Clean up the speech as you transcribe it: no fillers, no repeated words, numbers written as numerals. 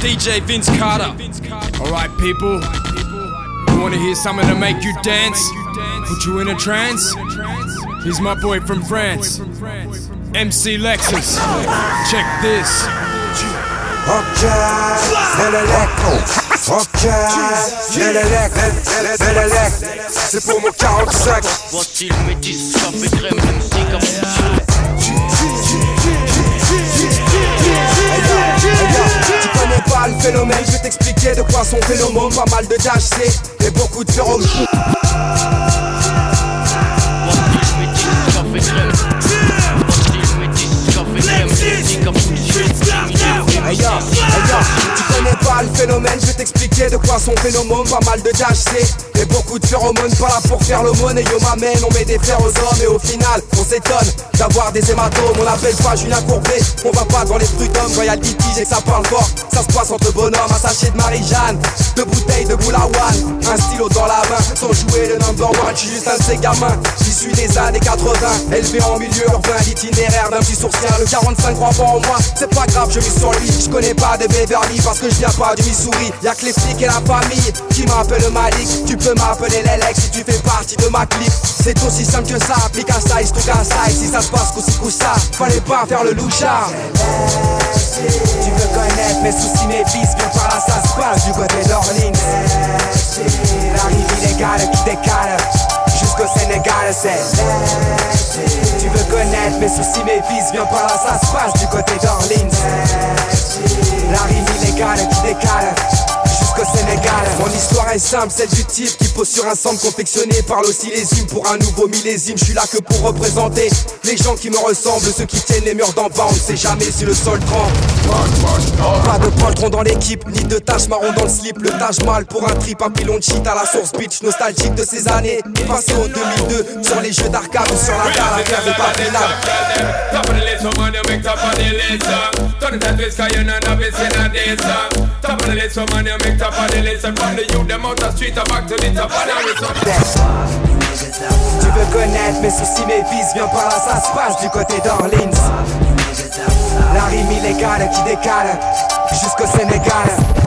DJ Vince Carter. Alright people, you wanna hear something to make you dance? Put you in a trance? Here's my boy from France, MC Lexus. Check this. Ok, Lelelec, c'est pour mon 45. Voit-il métis, café crème, MC cappuccino. Tu connais pas le phénomène, je vais t'expliquer de quoi sont phénomènes. Pas mal de THC et beaucoup de phéromones. Voit-il métis, café crème. Voit-il métis, café crème, MC cappuccino. Tu connais pas le phénomène, je vais t'expliquer de quoi sont phénomènes. Pas mal de THC et beaucoup de phéromones. Pas là pour faire l'aumône et yo m'amène. On met des fers aux hommes et au final on s'étonne d'avoir des hématomes. On appelle pas Julien Courbet, on va pas dans les prud'hommes. Quand y'a le litige et que ça parle fort, ça se passe entre bonhommes. Un sachet de Marie-Jeanne, deux bouteilles de Boulaouane, un stylo dans la main, sans jouer le number one. J'suis juste un de ces gamins, issu des années 80, élevé en milieu urbain, l'itinéraire d'un petit sourcien. Le 45 croit pas en moi, c'est pas grave, je mise sur lui. Je connais pas de Beverly parce que je viens pas du Missouri. Y'a que les flics et la famille qui m'appellent Malik. Tu peux m'appeler Lelec si tu fais partie de ma clique. C'est aussi simple que ça, applique un size, tout un size. Si ça se passe coup-ci coup-ça, fallait pas faire le louchard. Tu veux connaître mes soucis, mes vices, viens par là ça se passe du côté d'Orleans. La rive illégale qui décale jusqu'au Sénégal, c'est. Tu veux connaître mes soucis, mes vices, viens par là ça se passe du côté d'Orleans. La rive illégale qui décale jusqu'au Sénégal. Mon histoire est simple, celle du type qui pose sur un centre confectionné par l'oscillésime pour un nouveau millésime. Je suis là que pour représenter les gens qui me ressemblent, ceux qui tiennent les murs d'en bas. On ne sait jamais si le sol tremble. Pas de poltron dans l'équipe, ni de taches marron dans le slip. Le Taj Mahal pour un trip, un pilon de shit à la source bitch. Nostalgique de ces années passées en 2002 sur les jeux d'arcade ou sur la dalle, affaire de papinade. Top of the list, so man, you make top of the list. Turn it and twist, 'cause you know novice in this. Top of the list, so man, you make top of the list. From the youth, them out the street, back to the top of the list. Tu veux connaître mes soucis, mes vices, viens par là, ça se passe du côté d'Orleans. La rime illégale qui décale jusqu'au Sénégal.